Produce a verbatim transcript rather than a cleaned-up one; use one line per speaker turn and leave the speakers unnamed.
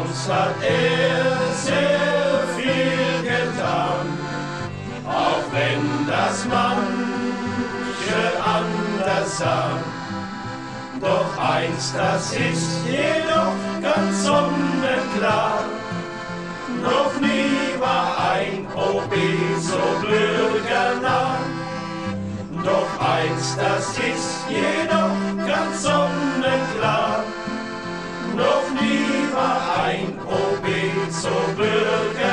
uns hat er sehr viel getan, auch wenn das manche anders sah. Doch eins, das ist jedoch ganz sonnenklar, noch nie war ein O B so bürgernah. Doch eins, das ist jedoch ganz sonnenklar, noch nie war ein O B so bürgernah.